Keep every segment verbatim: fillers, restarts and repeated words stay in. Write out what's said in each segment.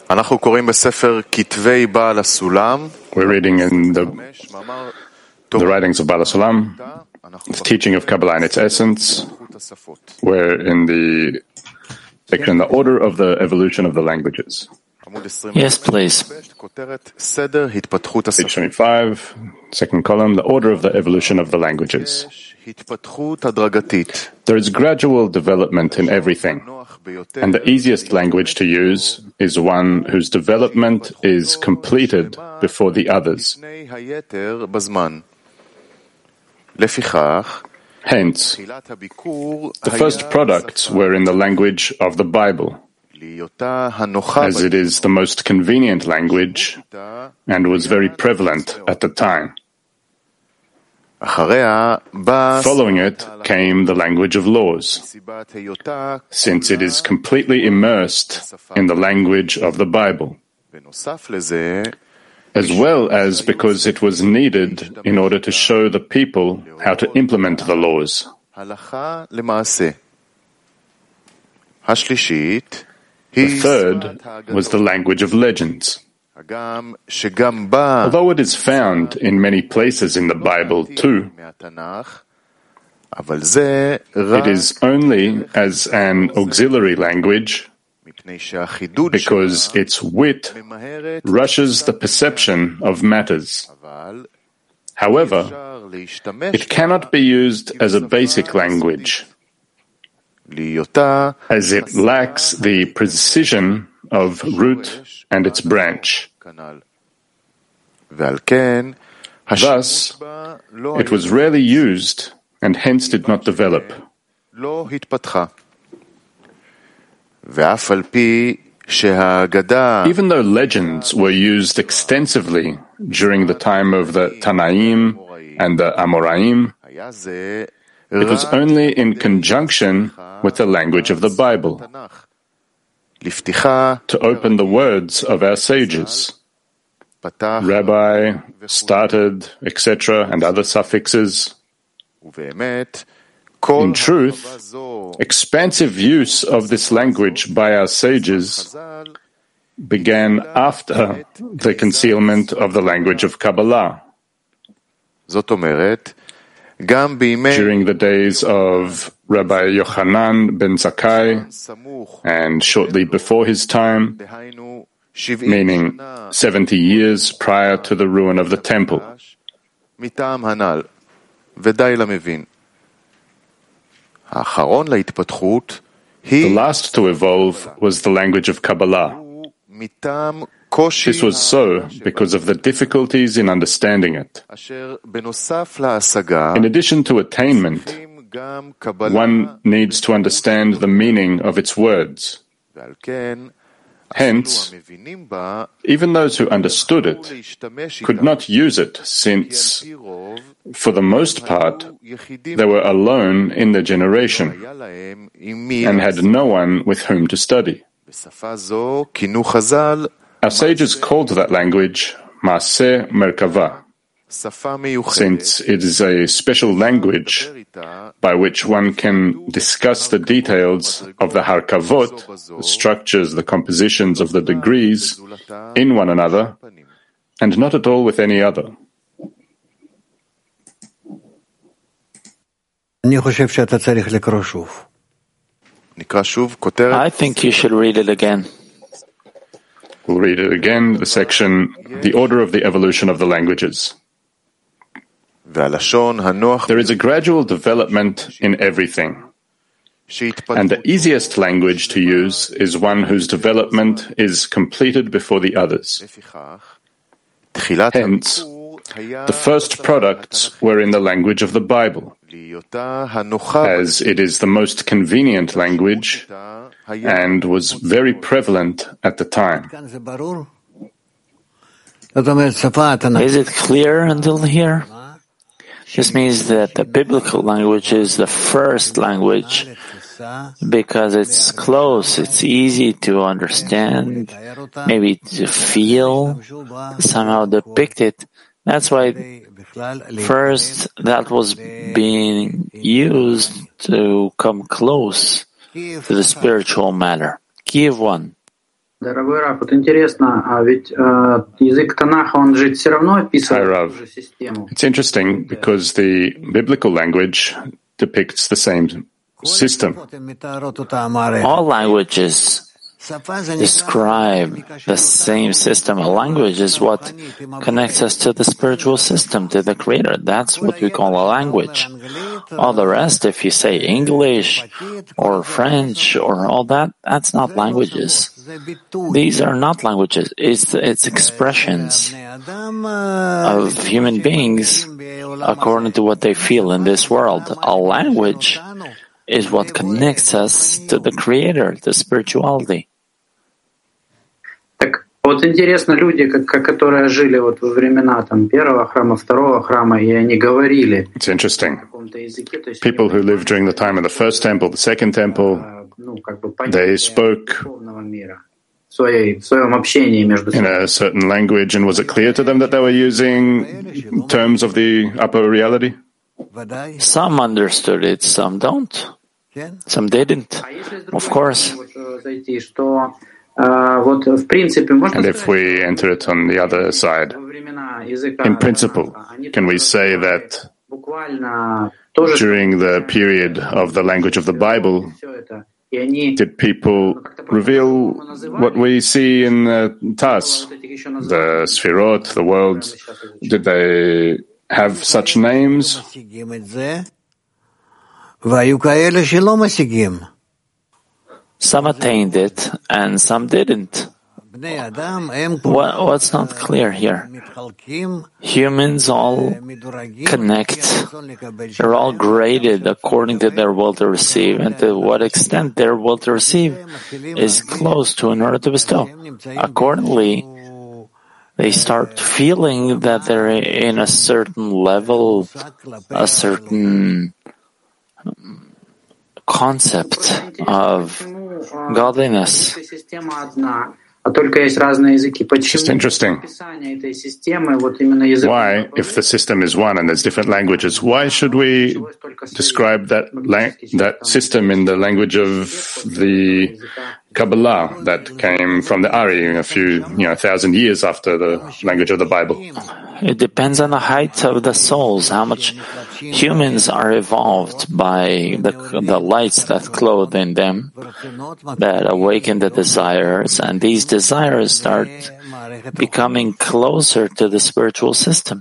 We're reading in the, the writings of Baal HaSulam, the teaching of Kabbalah in its essence. We're in the section, the order of the evolution of the languages. Yes, please. Page twenty-five, second column, the order of the evolution of the languages. There is gradual development in everything, and the easiest language to use is one whose development is completed before the others. Hence, the first products were in the language of the Bible, as it is the most convenient language and was very prevalent at the time. Following it came the language of laws, since it is completely immersed in the language of the Bible, as well as because it was needed in order to show the people how to implement the laws. The third was the language of legends. Although it is found in many places in the Bible too, it is only as an auxiliary language because its wit rushes the perception of matters. However, it cannot be used as a basic language, as it lacks the precision of root and its branch. Thus, it was rarely used and hence did not develop. Even though legends were used extensively during the time of the Tanaim and the Amoraim, it was only in conjunction with the language of the Bible, to open the words of our sages. Rabbi, started, et cetera, and other suffixes. In truth, expansive use of this language by our sages began after the concealment of the language of Kabbalah. During the days of Rabbi Yochanan ben Zakkai, and shortly before his time, meaning seventy years prior to the ruin of the temple. The last to evolve was the language of Kabbalah. This was so because of the difficulties in understanding it. In addition to attainment, one needs to understand the meaning of its words. Hence, even those who understood it could not use it, since, for the most part, they were alone in their generation and had no one with whom to study. Our sages called that language Maaseh Merkava, since it is a special language by which one can discuss the details of the harkavot, the structures, the compositions of the degrees, in one another, and not at all with any other. I think you should read it again. We'll read it again, the section, the order of the evolution of the languages. There is a gradual development in everything, and the easiest language to use is one whose development is completed before the others. Hence, the first products were in the language of the Bible, as it is the most convenient language and was very prevalent at the time. Is it clear until here? This means that the biblical language is the first language because it's close, it's easy to understand, maybe to feel, somehow depict it. That's why first that was being used to come close to the spiritual matter. Kiev one. Дорогой Раф, вот интересно, а ведь э, язык Танаха, он же все равно описывает ту же систему. It's interesting because the biblical language depicts the same system. All languages describe the same system. A language is what connects us to the spiritual system, to the Creator. That's what we call a language. All the rest, if you say English or French or all that, that's not languages. These are not languages. It's, it's expressions of human beings according to what they feel in this world. A language is what connects us to the Creator, to spirituality. Так вот интересно, люди, как, которые жили вот во времена там первого храма, второго храма, и они говорили. It's interesting. People who lived during the time of the first temple, the second temple, they spoke in a certain language, and was it clear to them that they were using terms of the upper reality? Some understood it, some don't. Some didn't, of course. And if we enter it on the other side, in principle, can we say that during the period of the language of the Bible, did people reveal what we see in uh, Tas, the Sfirot, the worlds? Did they have such names? Some attained it and some didn't. What, what's not clear here? Humans all connect. They're all graded according to their will to receive, and to what extent their will to receive is close to in order to bestow. Accordingly, they start feeling that they're in a certain level, a certain concept of godliness. It's just interesting. Why, if the system is one and there's different languages, why should we describe that la- that system in the language of the Kabbalah that came from the Ari a few, you know, thousand years after the language of the Bible? It depends on the height of the souls, how much humans are evolved by the, the lights that clothe in them, that awaken the desires, and these desires start becoming closer to the spiritual system.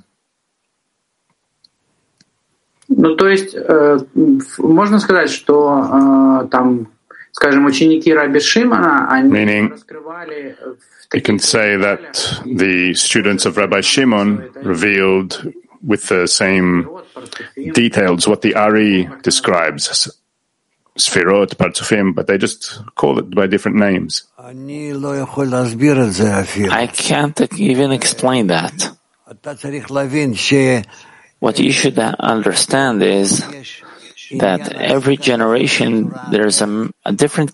Ну, то есть, э, можно сказать, что э, там, скажем, ученики Раби Шимона, они раскрывали. You can say that the students of Rabbi Shimon revealed with the same details what the Ari describes, Sfirot, Partsufim, but they just call it by different names. I can't even explain that. What you should understand is that every generation there's a, a different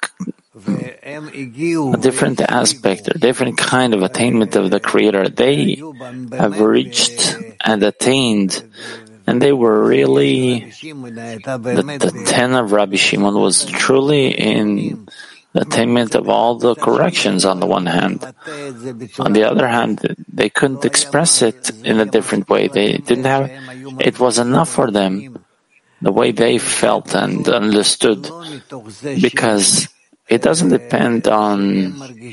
a different aspect, a different kind of attainment of the Creator. They have reached and attained, and they were really, the, the ten of Rabbi Shimon was truly in the attainment of all the corrections on the one hand. On the other hand, they couldn't express it in a different way. They didn't have, it was enough for them, the way they felt and understood, because it doesn't depend on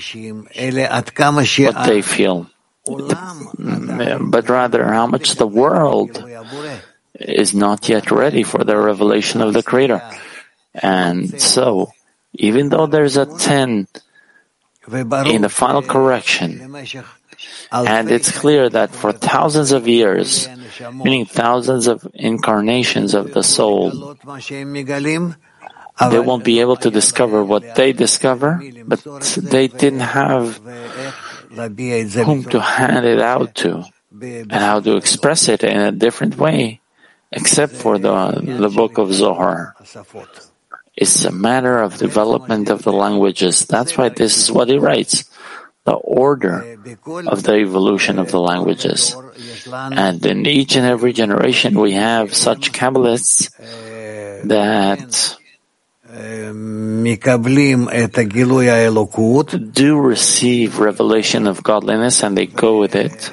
what they feel, but rather how much the world is not yet ready for the revelation of the Creator. And so, even though there's a ten in the final correction, and it's clear that for thousands of years, meaning thousands of incarnations of the soul, they won't be able to discover what they discover, but they didn't have whom to hand it out to and how to express it in a different way, except for the, the book of Zohar. It's a matter of development of the languages. That's why this is what he writes, the order of the evolution of the languages. And in each and every generation we have such Kabbalists that do receive revelation of godliness and they go with it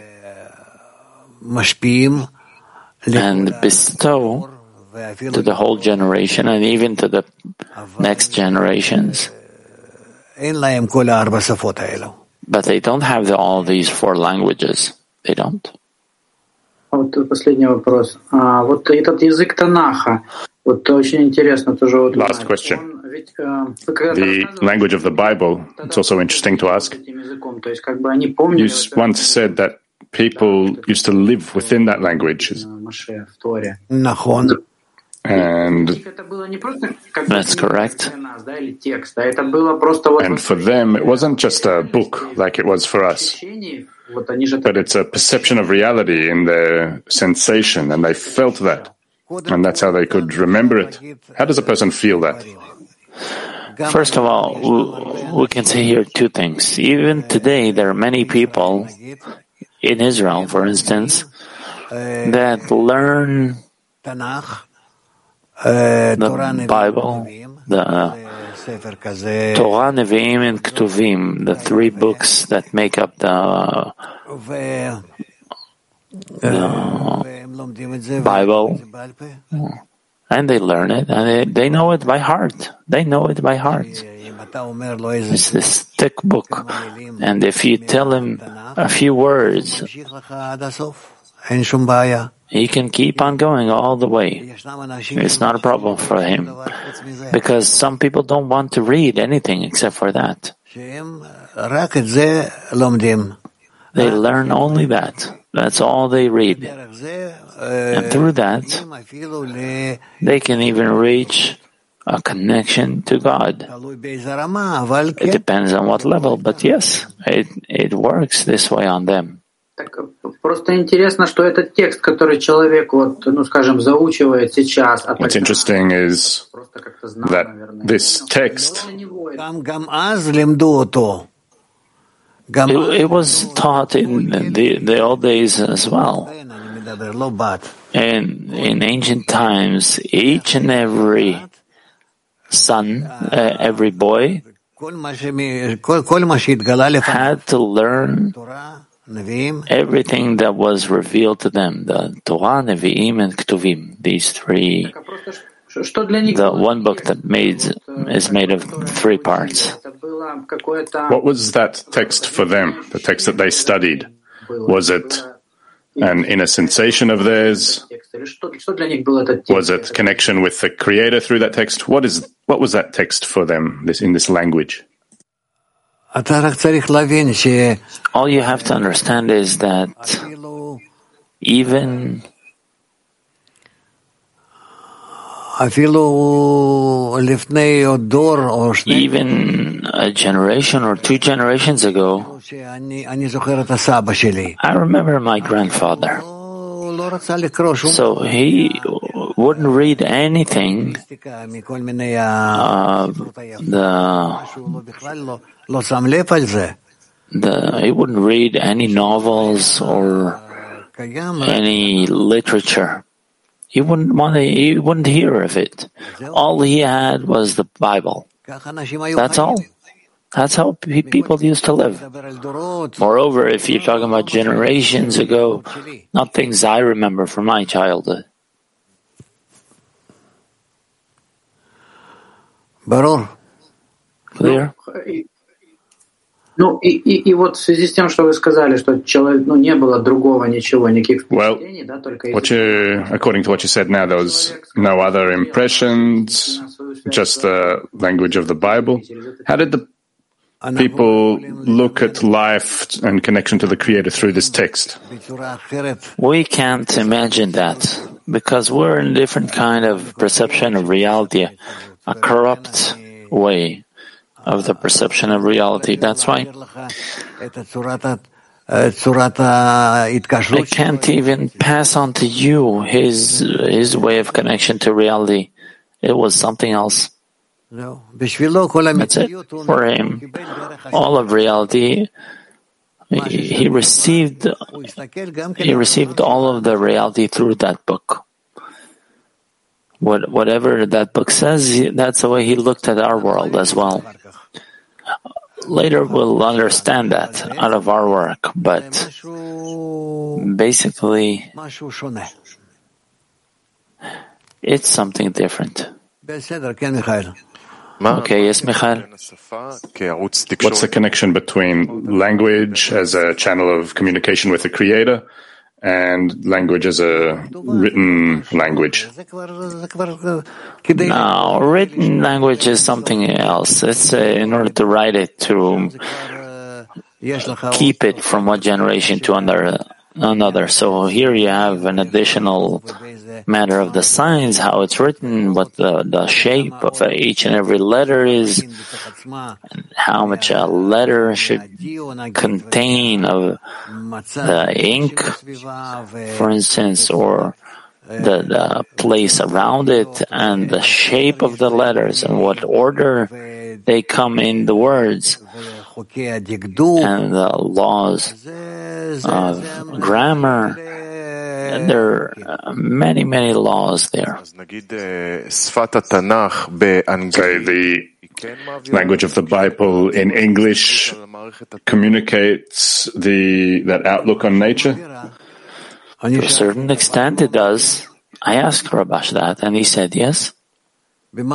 and bestow to the whole generation and even to the next generations. But they don't have the, all these four languages. They don't. Вот последний вопрос. А, вот этот язык Танаха, вот очень интересно тоже. Вот, Last question. Он, ведь, uh, the language of the Bible, it's also interesting to ask. То есть, как бы они помнили, you once said that people used to live within that language. And that's correct. And for them, it wasn't just a book like it was for us, but it's a perception of reality in their sensation, and they felt that. And that's how they could remember it. How does a person feel that? First of all, we can say here two things. Even today, there are many people in Israel, for instance, that learn the Bible, the Torah, Nevi'im, and Ketuvim, the three books that make up the, the Bible, and they learn it, and they, they know it by heart. They know it by heart. It's this thick book, and if you tell him a few words, he can keep on going all the way. It's not a problem for him, because some people don't want to read anything except for that. They learn only that. That's all they read. And through that, they can even reach a connection to God. It depends on what level, but yes, it, it works this way on them. Так просто интересно, что этот текст, который человек, вот, ну, скажем, заучивает сейчас. What's interesting is that this text, it, it was taught in the, the old days as well. And in ancient times, each and every son, uh, every boy, had to learn everything that was revealed to them, the Torah, Nevi'im, and Ketuvim, these three, the one book that made, is made of three parts. What was that text for them, the text that they studied? Was it an inner sensation of theirs? Was it connection with the Creator through that text? What is what was that text for them, this in this language? All you have to understand is that even even a generation or two generations ago, I remember my grandfather. So he wouldn't read anything, uh, the, the, he wouldn't read any novels or any literature. He wouldn't want to, he wouldn't hear of it. All he had was the Bible. That's all. That's how people used to live. Moreover, if you're talking about generations ago, not things I remember from my childhood. Clear? Ну, и, и, и вот в связи с тем, что вы сказали, что человек, ну, не было другого ничего, никаких впечатлений, да, только... What you, according to what you said now, there was no other impressions, just the language of the Bible. How did the people look at life and connection to the Creator through this text? We can't imagine that, because we're in a different kind of perception of reality, a corrupt way of the perception of reality. That's why I can't even pass on to you his his way of connection to reality. It was something else. That's it. For him, all of reality, he, he received he received all of the reality through that book. What, whatever that book says, that's the way he looked at our world as well. Later we'll understand that out of our work, but basically it's something different. Okay, yes, Michael? What's the connection between language as a channel of communication with the Creator and language as a written language? No, written language is something else. It's uh, in order to write it, to keep it from one generation to another. another. So here you have an additional matter of the signs, how it's written, what the, the shape of each and every letter is, and how much a letter should contain of the ink, for instance, or the, the place around it, and the shape of the letters, and what order they come in the words, and the laws of grammar. And there are many, many laws there. Say the language of the Bible in English communicates the that outlook on nature? To a certain extent it does. I asked Rabash that, and he said yes. In,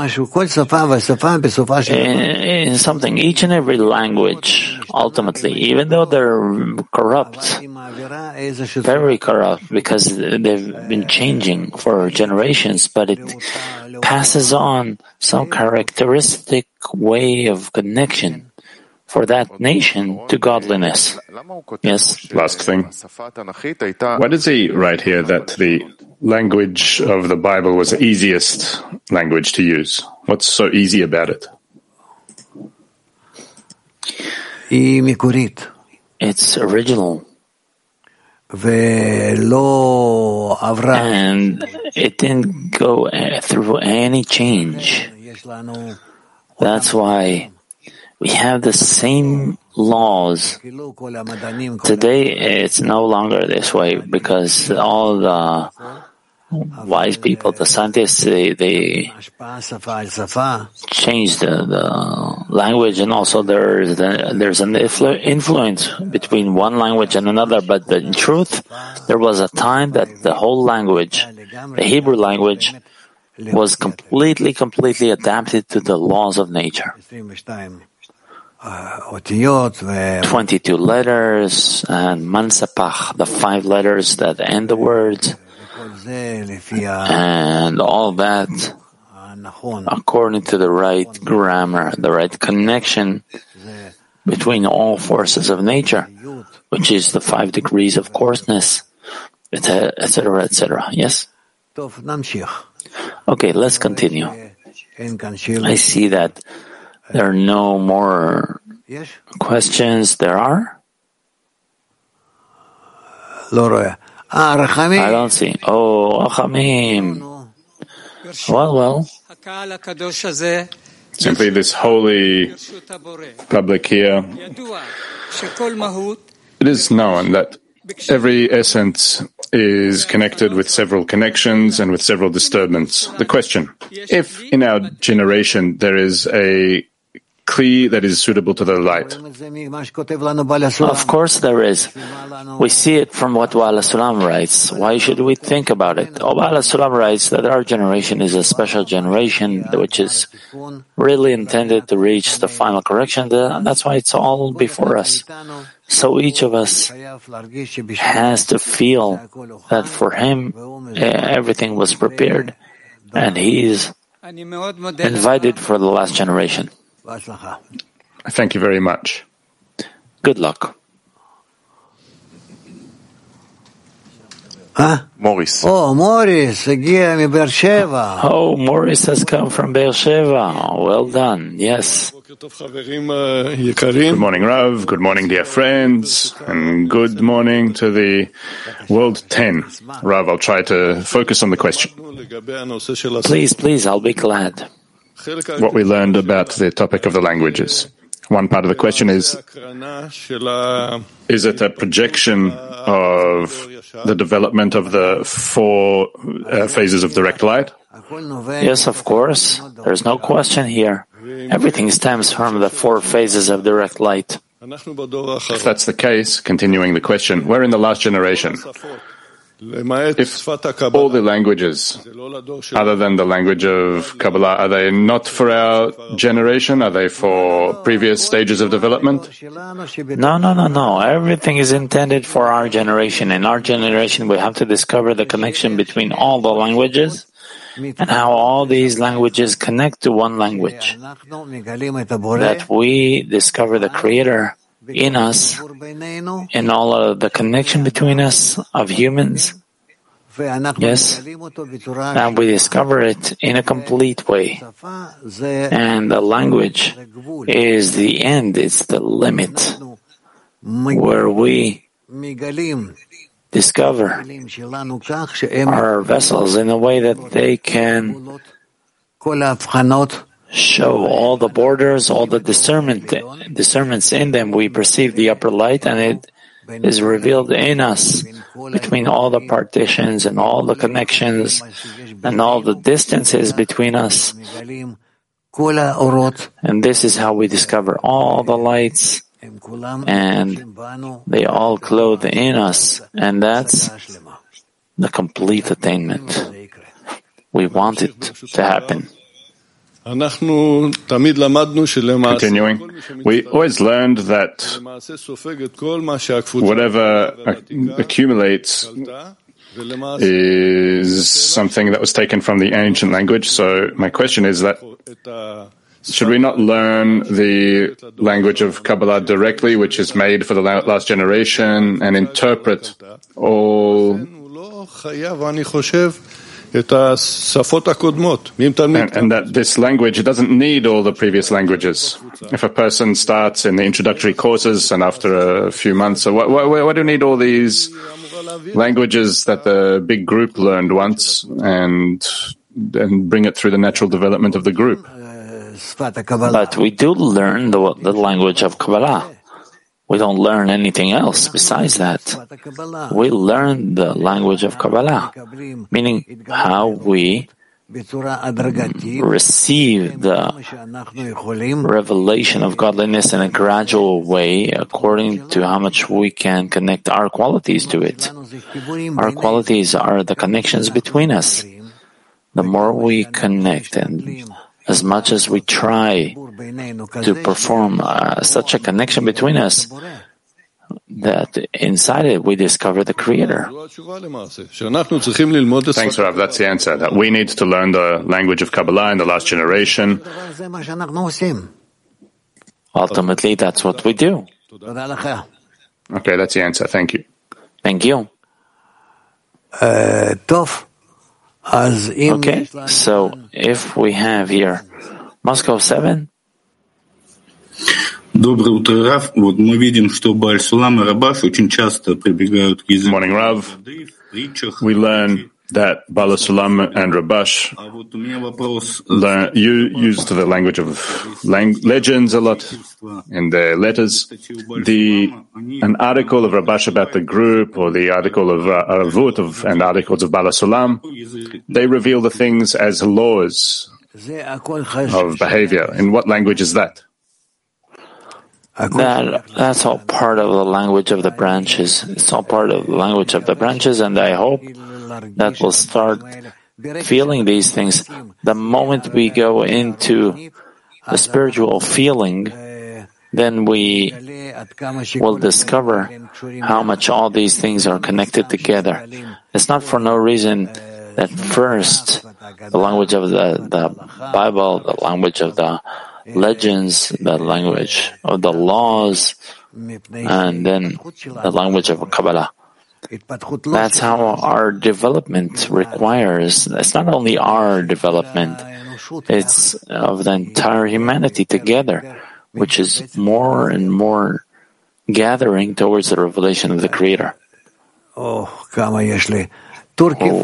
in something, each and every language, ultimately, even though they're corrupt, very corrupt, because they've been changing for generations, but it passes on some characteristic way of connection for that nation to godliness. Yes? Last thing. Why does he write here that the language of the Bible was the easiest language to use? What's so easy about it? It's original. And it didn't go through any change. That's why we have the same laws. Today, it's no longer this way because all the wise people, the scientists, they, they changed the, the language, and also there's, the, there's an influ- influence between one language and another. But the, in truth, there was a time that the whole language, the Hebrew language, was completely, completely adapted to the laws of nature. twenty-two letters, and mansapach, the five letters that end the words, and all that according to the right grammar, the right connection between all forces of nature, which is the five degrees of coarseness, et cetera, et cetera. Yes? Okay, let's continue. I see that there are no more questions. There are? I don't see. Oh, Achamim. Well, well. Simply this holy public here, it is known that every essence is connected with several connections and with several disturbances. The question, if in our generation there is a kli that is suitable to the light. Of course there is. We see it from what Baal HaSulam writes. Why should we think about it? Oh, Baal HaSulam writes that our generation is a special generation which is really intended to reach the final correction, and that's why it's all before us. So each of us has to feel that for him everything was prepared and he is invited for the last generation. Thank you very much. Good luck. Huh? Morris. Oh, Morris, Oh, Morris has come from Be'er Sheva. Well done. Yes. Good morning, Rav. Good morning, dear friends. And good morning to the World ten. Rav, I'll try to focus on the question. Please, please, I'll be glad. What we learned about the topic of the languages. One part of the question is, is it a projection of the development of the four uh, phases of direct light? Yes, of course. There's no question here. Everything stems from the four phases of direct light. If that's the case, continuing the question, we're in the last generation. If all the languages, other than the language of Kabbalah, are they not for our generation? Are they for previous stages of development? No, no, no, no. Everything is intended for our generation. In our generation, we have to discover the connection between all the languages and how all these languages connect to one language. That we discover the Creator in us, in all of the connection between us of humans. Yes, and we discover it in a complete way. And the language is the end, it's the limit where we discover our vessels in a way that they can show all the borders, all the discernment, discernments in them. We perceive the upper light, and it is revealed in us between all the partitions and all the connections and all the distances between us. And this is how we discover all the lights, and they all clothe in us, and that's the complete attainment. We want it to happen. Continuing, we always learned that whatever accumulates is something that was taken from the ancient language. So my question is that should we not learn the language of Kabbalah directly, which is made for the last generation, and interpret all And, and that this language, it doesn't need all the previous languages. If a person starts in the introductory courses and after a few months, so why, why, why do you need all these languages that the big group learned once and, and bring it through the natural development of the group? But we do learn the, the language of Kabbalah. We don't learn anything else besides that. We learn the language of Kabbalah, meaning how we receive the revelation of godliness in a gradual way according to how much we can connect our qualities to it. Our qualities are the connections between us. The more we connect, and as much as we try to perform uh, such a connection between us, that inside it we discover the Creator. Thanks, Rav. That's the answer. That we need to learn the language of Kabbalah in the last generation. Ultimately, that's what we do. Okay, that's the answer. Thank you. Thank you. Uh, Okay, so if we have here Moscow seven. Доброе утро, Рав. Вот мы видим, что Бааль Сулам и Рабаш очень часто прибегают к языку. Morning, Rav. We learn that Baal Sulam and Rabash learn, you used the language of lang- legends a lot in their letters. The an article of Rabash about the group, or the article of uh, Aravut of, and articles of Baal Sulam, they reveal the things as laws of behavior. In what language is that? That that's all part of the language of the branches. It's all part of the language of the branches, and I hope that we'll start feeling these things. The moment we go into the spiritual feeling, then we will discover how much all these things are connected together. It's not for no reason that first the language of the, the Bible, the language of the legends, the language of the laws, and then the language of Kabbalah. That's how our development requires. It's not only our development, it's of the entire humanity together, which is more and more gathering towards the revelation of the Creator. Oh, we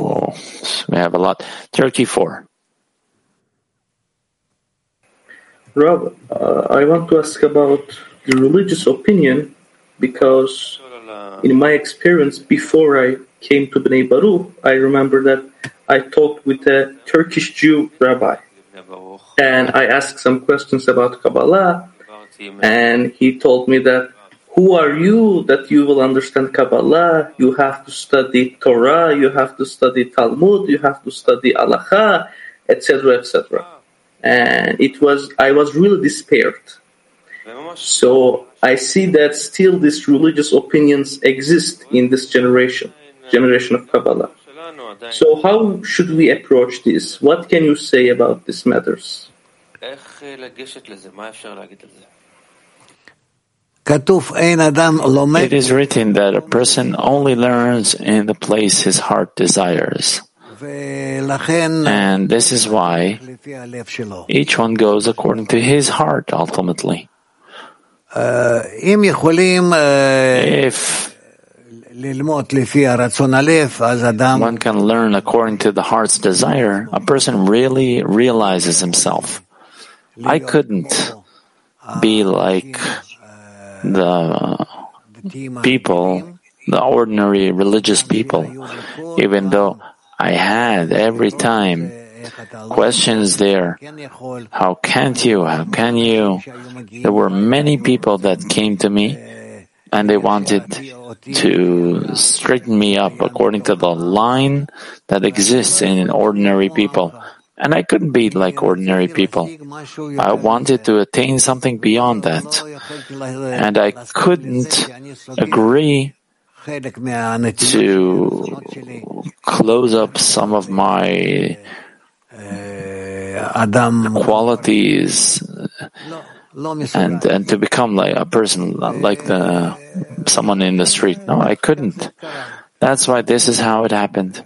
have a lot. Turkey four. Rav, uh, I want to ask about the religious opinion, because in my experience before I came to Bnei Baruch, I remember that I talked with a Turkish Jew rabbi, and I asked some questions about Kabbalah, and he told me that, who are you that you will understand Kabbalah? You have to study Torah, you have to study Talmud, you have to study Halacha, et cetera, et cetera. And it was, I was really despaired. So I see that still these religious opinions exist in this generation, generation of Kabbalah. So how should we approach this? What can you say about these matters? It is written that a person only learns in the place his heart desires. And this is why each one goes according to his heart ultimately. If one can learn according to the heart's desire, a person really realizes himself. I couldn't be like the people, the ordinary religious people, even though I had every time questions there. How can't you? How can you? There were many people that came to me and they wanted to straighten me up according to the line that exists in ordinary people. And I couldn't be like ordinary people. I wanted to attain something beyond that. And I couldn't agree to close up some of my qualities and and to become like a person like the someone in the street. No, I couldn't. That's why this is how it happened.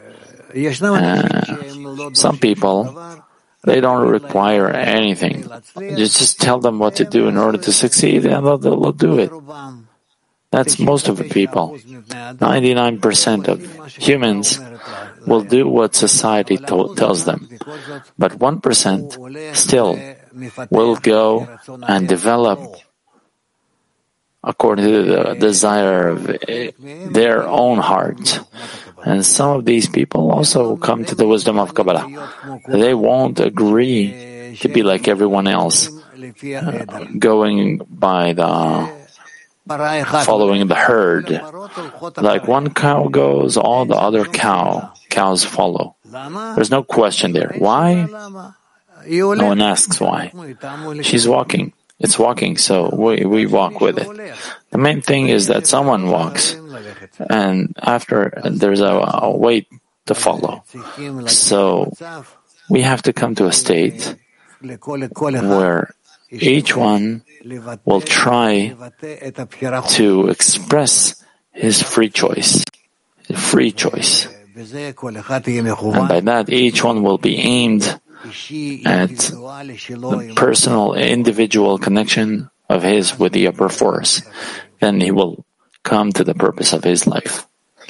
Uh, some people, they don't require anything. You just tell them what to do in order to succeed, and they'll, they'll do it. That's most of the people. ninety-nine percent of humans will do what society to- tells them. But one percent still will go and develop according to the desire of their own heart. And some of these people also come to the wisdom of Kabbalah. They won't agree to be like everyone else, uh, going by the following the herd. Like one cow goes, all the other cow cows follow. There's no question there. Why? No one asks why. She's walking. It's walking, so we, we walk with it. The main thing is that someone walks, and after there's a, a way to follow. So we have to come to a state where each one will try to express his free choice, his free choice. And by that, each one will be aimed at the personal, individual connection of his with the upper force. Then he will come to the purpose of his life.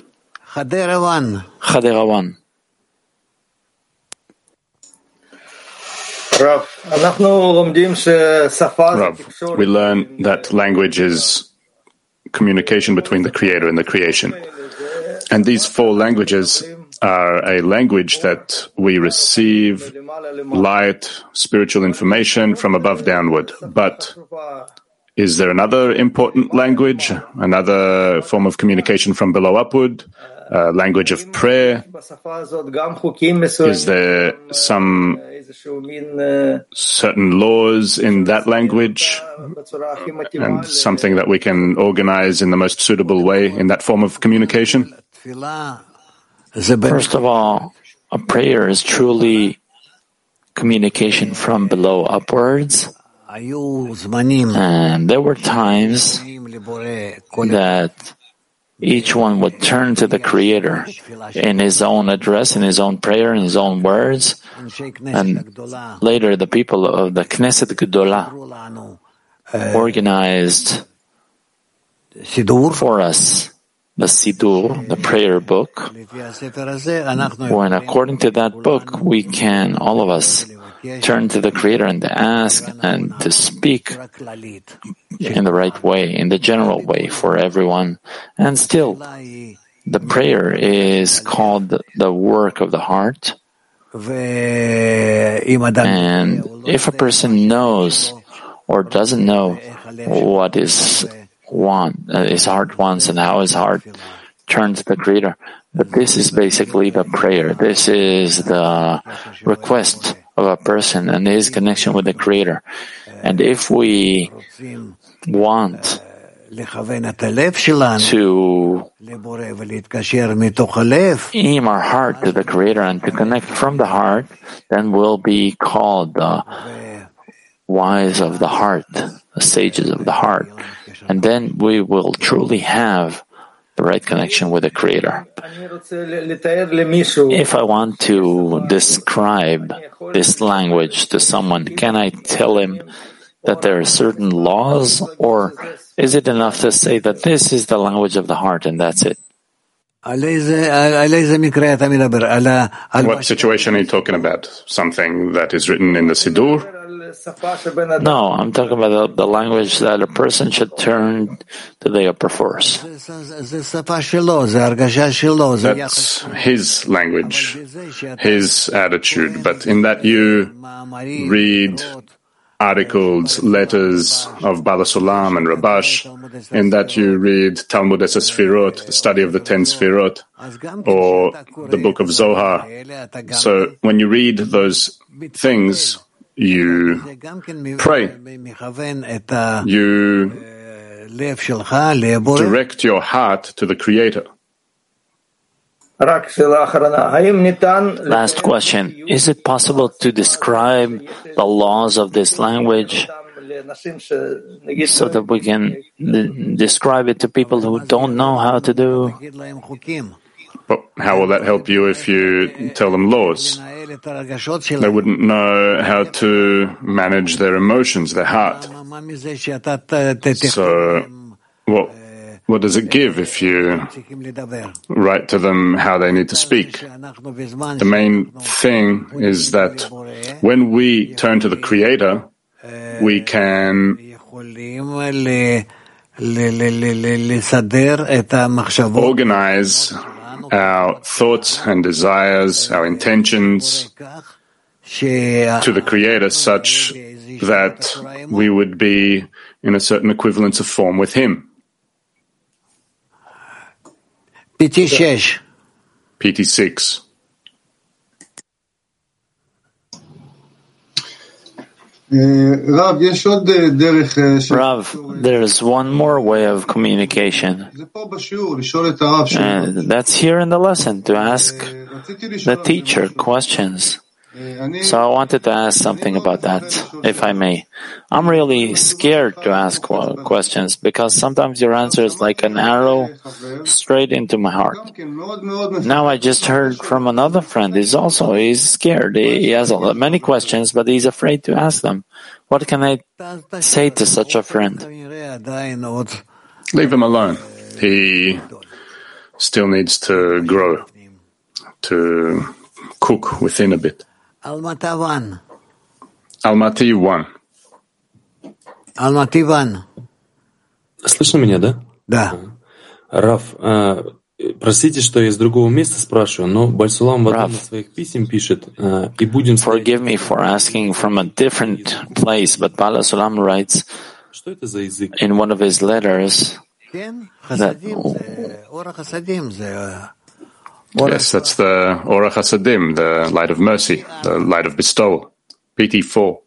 Chadera one. Rav, we learn that language is communication between the Creator and the creation. And these four languages are a language that we receive light, spiritual information from above downward. But is there another important language, another form of communication from below upward, a language of prayer? Is there some certain laws in that language and something that we can organize in the most suitable way in that form of communication? First of all, a prayer is truly communication from below upwards. And there were times that each one would turn to the Creator in his own address, in his own prayer, in his own words. And later the people of the Knesset Gedolah organized for us the Sidur, the prayer book, when according to that book we can, all of us, turn to the Creator and to ask and to speak in the right way, in the general way for everyone. And still, the prayer is called the work of the heart. And if a person knows or doesn't know what his, want, uh, his heart wants and how his heart turns to the Creator, but this is basically the prayer. This is the request of a person and his connection with the Creator. And if we want to aim our heart to the Creator and to connect from the heart, then we'll be called the wise of the heart, the sages of the heart. And then we will truly have the right connection with the Creator. If I want to describe this language to someone, can I tell him that there are certain laws, or is it enough to say that this is the language of the heart and that's it? What situation are you talking about? Something that is written in the Siddur? No, I'm talking about the, the language that a person should turn to the upper force. That's his language, his attitude. But in that you read articles, letters of Bala Sulam and Rabash, in that you read Talmud Esesfirot, the study of the ten Sfirot, or the book of Zohar. So when you read those things, you pray. You direct your heart to the Creator. Last question. Is it possible to describe the laws of this language so that we can describe it to people who don't know how to do? But how will that help you if you tell them laws? They wouldn't know how to manage their emotions, their heart. So, what, what does it give if you write to them how they need to speak? The main thing is that when we turn to the Creator, we can organize our thoughts and desires, our intentions to the Creator such that we would be in a certain equivalence of form with Him. P T six. P T six. Rav, there's one more way of communication. And that's here in the lesson, to ask the teacher questions. So I wanted to ask something about that, if I may. I'm really scared to ask questions because sometimes your answer is like an arrow straight into my heart. Now I just heard from another friend. He's also, he's scared. He has many questions, but he's afraid to ask them. What can I say to such a friend? Leave him alone. He still needs to grow, to cook within a bit. Almaty one. Almaty one. Almaty one. Слышно меня, да? Да. Раф, простите, что я с другого места спрашиваю, но Бальсулам в одном из своих писем пишет, и будем... Forgive me for asking from a different place, but Bala Sulam writes in one of his letters that... Yes, that's the Orach Hasadim, the light of mercy, the light of bestowal. P T four.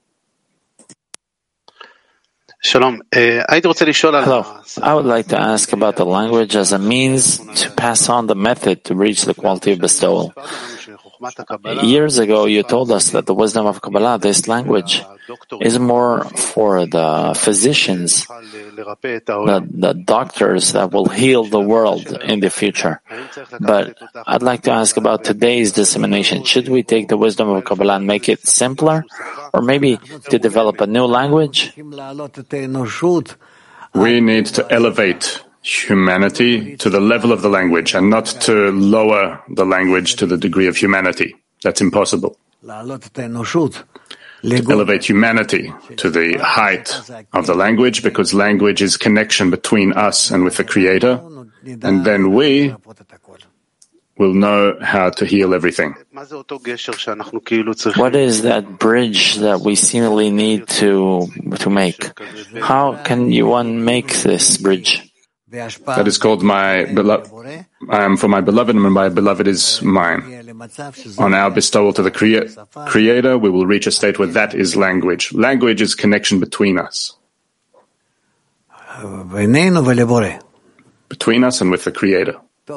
Hello. I would like to ask about the language as a means to pass on the method to reach the quality of bestowal. Years ago, you told us that the wisdom of Kabbalah, this language, is more for the physicians, the, the doctors that will heal the world in the future. But I'd like to ask about today's dissemination. Should we take the wisdom of Kabbalah and make it simpler? Or maybe to develop a new language? We need to elevate humanity to the level of the language and not to lower the language to the degree of humanity. That's impossible. to elevate humanity to the height of the language, because language is connection between us and with the Creator, and then we will know how to heal everything. What is that bridge that we seemingly need to to make? How can you one make this bridge? That is called my beloved. I am for my beloved, and my beloved is mine. On our bestowal to the crea- Creator, we will reach a state where that is language. Language is connection between us. Between us and with the Creator.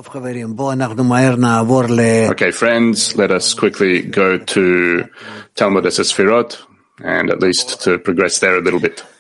Okay, friends, let us quickly go to Talmud Sefirot, and at least to progress there a little bit.